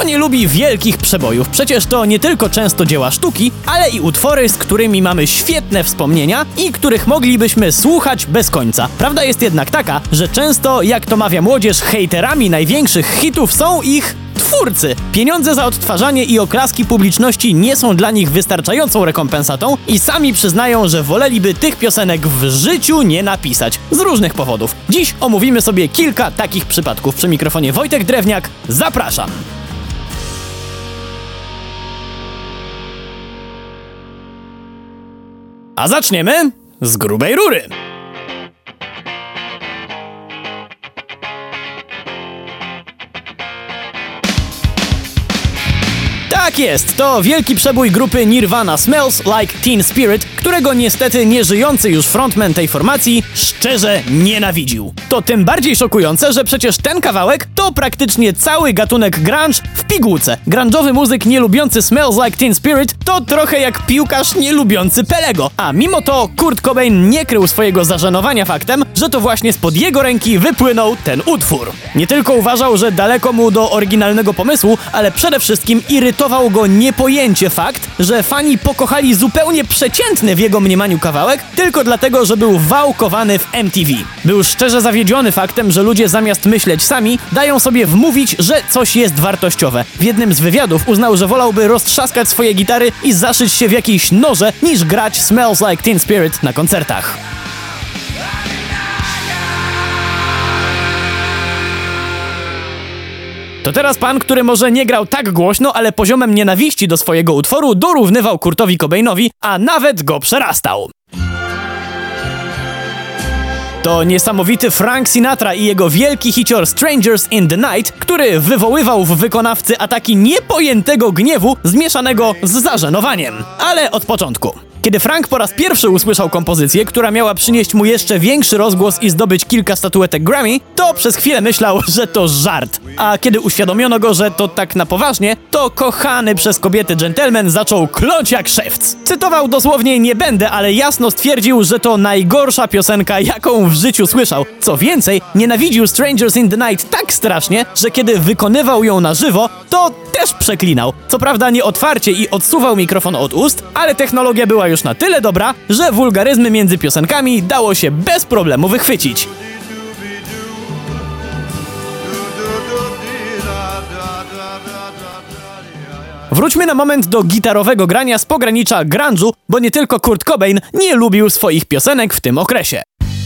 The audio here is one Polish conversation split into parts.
Kto nie lubi wielkich przebojów? Przecież to nie tylko często dzieła sztuki, ale i utwory, z którymi mamy świetne wspomnienia i których moglibyśmy słuchać bez końca. Prawda jest jednak taka, że często, jak to mawia młodzież, hejterami największych hitów są ich twórcy. Pieniądze za odtwarzanie i oklaski publiczności nie są dla nich wystarczającą rekompensatą i sami przyznają, że woleliby tych piosenek w życiu nie napisać. Z różnych powodów. Dziś omówimy sobie kilka takich przypadków. Przy mikrofonie Wojtek Drewniak. Zapraszam! A zaczniemy z grubej rury. Tak jest, to wielki przebój grupy Nirvana Smells Like Teen Spirit, którego niestety nieżyjący już frontman tej formacji szczerze nienawidził. To tym bardziej szokujące, że przecież ten kawałek to praktycznie cały gatunek grunge w pigułce. Grunge'owy muzyk nie lubiący Smells Like Teen Spirit to trochę jak piłkarz nie lubiący Pelego. A mimo to Kurt Cobain nie krył swojego zażenowania faktem, że to właśnie spod jego ręki wypłynął ten utwór. Nie tylko uważał, że daleko mu do oryginalnego pomysłu, ale przede wszystkim irytował go niepojęcie fakt, że fani pokochali zupełnie przeciętny w jego mniemaniu kawałek tylko dlatego, że był wałkowany w MTV. Był szczerze zawiedziony faktem, że ludzie zamiast myśleć sami, dają sobie wmówić, że coś jest wartościowe. W jednym z wywiadów uznał, że wolałby roztrzaskać swoje gitary i zaszyć się w jakiejś noże, niż grać Smells Like Teen Spirit na koncertach. To teraz pan, który może nie grał tak głośno, ale poziomem nienawiści do swojego utworu dorównywał Kurtowi Cobainowi, a nawet go przerastał. To niesamowity Frank Sinatra i jego wielki hicior Strangers in the Night, który wywoływał w wykonawcy ataki niepojętego gniewu zmieszanego z zażenowaniem. Ale od początku. Kiedy Frank po raz pierwszy usłyszał kompozycję, która miała przynieść mu jeszcze większy rozgłos i zdobyć kilka statuetek Grammy, to przez chwilę myślał, że to żart. A kiedy uświadomiono go, że to tak na poważnie, to kochany przez kobiety dżentelmen zaczął kląć jak szewc. Cytował dosłownie nie będę, ale jasno stwierdził, że to najgorsza piosenka, jaką w życiu słyszał. Co więcej, nienawidził Strangers in the Night tak strasznie, że kiedy wykonywał ją na żywo, to też przeklinał. Co prawda nie otwarcie i odsuwał mikrofon od ust, ale technologia była już na tyle dobra, że wulgaryzmy między piosenkami dało się bez problemu wychwycić. Wróćmy na moment do gitarowego grania z pogranicza grunge'u, bo nie tylko Kurt Cobain nie lubił swoich piosenek w tym okresie.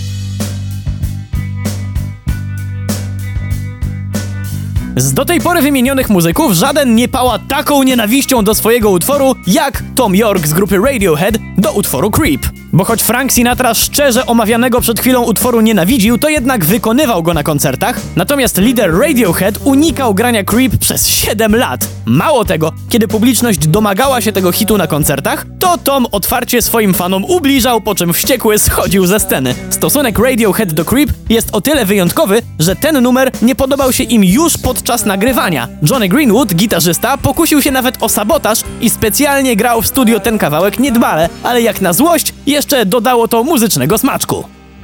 Z do tej pory wymienionych muzyków żaden nie pała taką nienawiścią do swojego utworu jak Thom Yorke z grupy Radiohead do utworu Creep. Bo choć Frank Sinatra szczerze omawianego przed chwilą utworu nienawidził, to jednak wykonywał go na koncertach, natomiast lider Radiohead unikał grania Creep przez 7 lat. Mało tego, kiedy publiczność domagała się tego hitu na koncertach, to Tom otwarcie swoim fanom ubliżał, po czym wściekły schodził ze sceny. Stosunek Radiohead do Creep jest o tyle wyjątkowy, że ten numer nie podobał się im już podczas nagrywania. Johnny Greenwood, gitarzysta, pokusił się nawet o sabotaż i specjalnie grał w studio ten kawałek niedbale, ale jak na złość jeszcze dodało to muzycznego smaczku.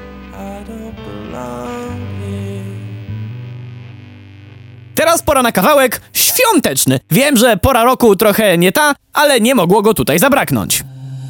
Teraz pora na kawałek świąteczny. Wiem, że pora roku trochę nie ta, ale nie mogło go tutaj zabraknąć.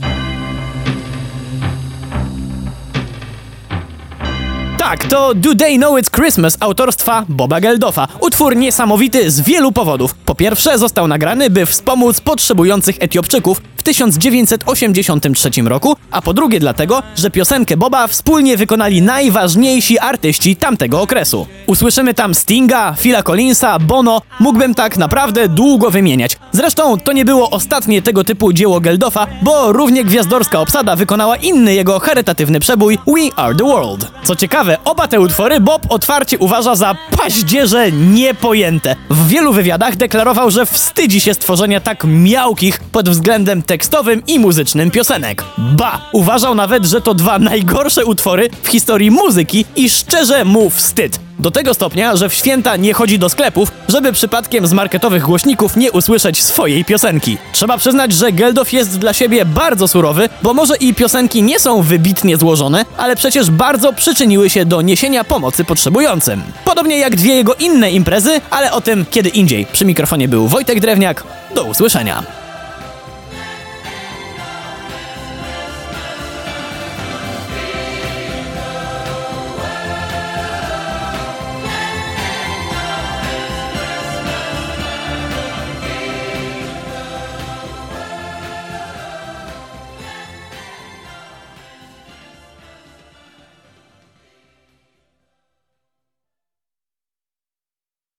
Tak, to Do They Know It's Christmas autorstwa Boba Geldoffa. Utwór niesamowity z wielu powodów. Po pierwsze, został nagrany, by wspomóc potrzebujących Etiopczyków w 1983 roku, a po drugie dlatego, że piosenkę Boba wspólnie wykonali najważniejsi artyści tamtego okresu. Usłyszymy tam Stinga, Phila Collinsa, Bono, mógłbym tak naprawdę długo wymieniać. Zresztą to nie było ostatnie tego typu dzieło Geldoffa, bo równie gwiazdorska obsada wykonała inny jego charytatywny przebój We Are The World. Co ciekawe, oba te utwory Bob otwarcie uważa za paździerze niepojęte. W wielu wywiadach deklarował, że wstydzi się stworzenia tak miałkich pod względem tekstowym i muzycznym piosenek. Ba! Uważał nawet, że to 2 najgorsze utwory w historii muzyki i szczerze mu wstyd. Do tego stopnia, że w święta nie chodzi do sklepów, żeby przypadkiem z marketowych głośników nie usłyszeć swojej piosenki. Trzeba przyznać, że Geldof jest dla siebie bardzo surowy, bo może i piosenki nie są wybitnie złożone, ale przecież bardzo przyczyniły się do niesienia pomocy potrzebującym. Podobnie jak 2 jego inne imprezy, ale o tym kiedy indziej. Przy mikrofonie był Wojtek Drewniak. Do usłyszenia.